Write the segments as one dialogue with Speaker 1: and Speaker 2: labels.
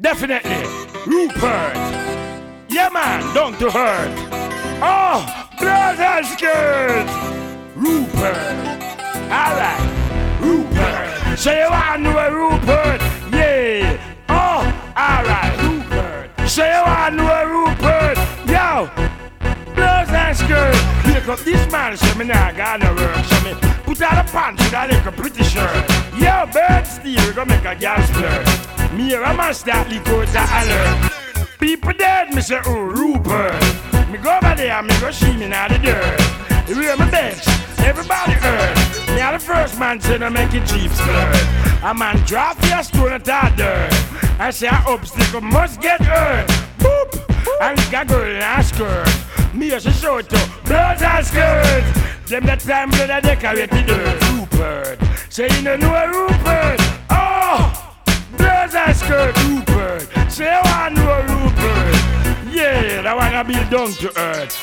Speaker 1: Definitely, Rupert. Yeah, man, down to earth. Oh, brother skirt. Rupert. Alright, Rupert. So you want to know a Rupert? Yeah. Oh, alright, Rupert. So you want to know a Rupert? Yo, brother skirt. Pick up this man, so me nah gonna work. So me put out a pants with a little pretty shirt. Yo, bird steal, we gonna make a gal flirt. Me here a man start leak out the alert. People dead, me say, oh, Rupert. Me go over there and me go see me now the dirt. You hear my bench, everybody hurt. Me are the first man say no make it cheap skirt. A man drop your stone at that dirt. I say a obstacle must get hurt. Boop, and lick a girl in a skirt. Me here to show to blood and skirt. Them that time blood a decorate the dirt. Rupert, say you don't know a Rupert. Oh! Blood and skirt, Rupert. Say you want to know a Rupert. Yeah, that one a build down to earth.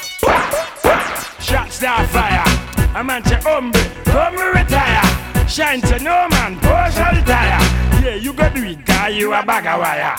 Speaker 1: Shot star fire. A man say, hombre, come retire. Shine say, no man, push and tire. Yeah, you go do it, cause you a bag of wire.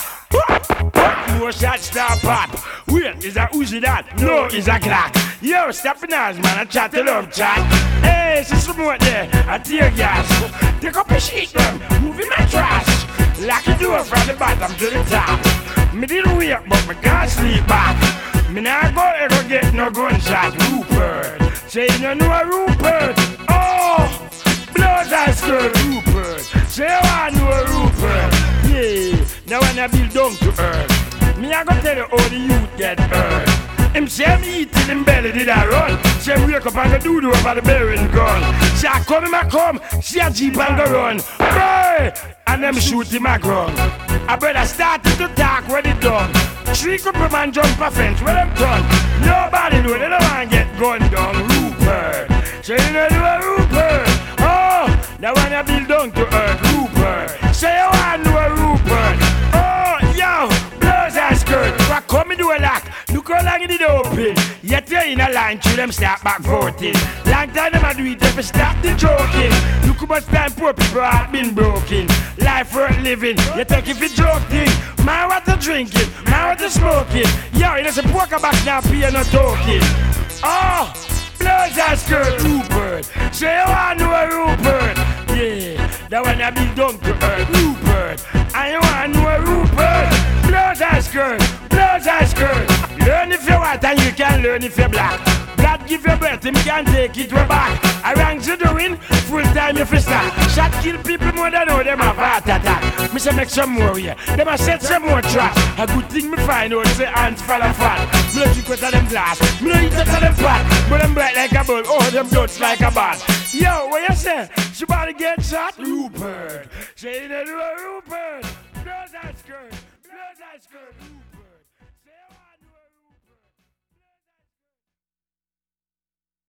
Speaker 1: No shot star pop. Wait, is a Uzi that? No, is a clock. Yo, stop in us, man, I chat to love chat. Hey, see someone there, I tear gas. Take up a sheet, them, moving my trash. Lock the door from the bottom to the top. Me didn't wake, but me can't sleep back. Me nah go ever get no gunshot. Rupert, say you don't know a Rupert. Oh, blood and skirt, Rupert. Say you want to know a Rupert. Yeah, now when I build down to earth, me I go tell you how the youth get hurt. Him say me eat till him belly did I run. Say wake up and go do over the bearing gun. Say I come, see a jeep and go run. Boy, and them shoot him a gun. A brother started to talk when it done. 3 couple man jump a fence when them done. Nobody know they don't want to get gunned down. Rupert, say you know a Rupert. Oh, now when I build down to earth. Rupert, say you want to know a Rupert. Oh, yo, blows and skirt. What come do a lock? Look how long it open. Yet you're in a line till them start back voting. Long time them a do it if you stop the joking. Look how much time poor people have been broken. Life worth living, you take it for joking. Man what to drinking, man what to smoking. Yo, it is a poker back now, pay no talking. Oh, blows and skirt, Rupert. Say you want to know a Rupert. Yeah, that one I be done to earth. Rupert, and you want to know a Rupert. Blows and skirt, blows and skirt. Learn if you're white and you can learn if you're black. Blood give your breath, him can take it way back. I ranks you doing, full time if you start. Shot kill people more than know them have heart attack. Me say make some more here, them a set some more trash. A good thing me find out say ants fall and fat. Me no drink out of them glass, me no eat out of them pot. But them bright like a bulb, oh them guts like a bat. Yo, what you say? Somebody get shot? Rupert, say you know a Rupert. Blood and skirt, blood and skirt, Rupert.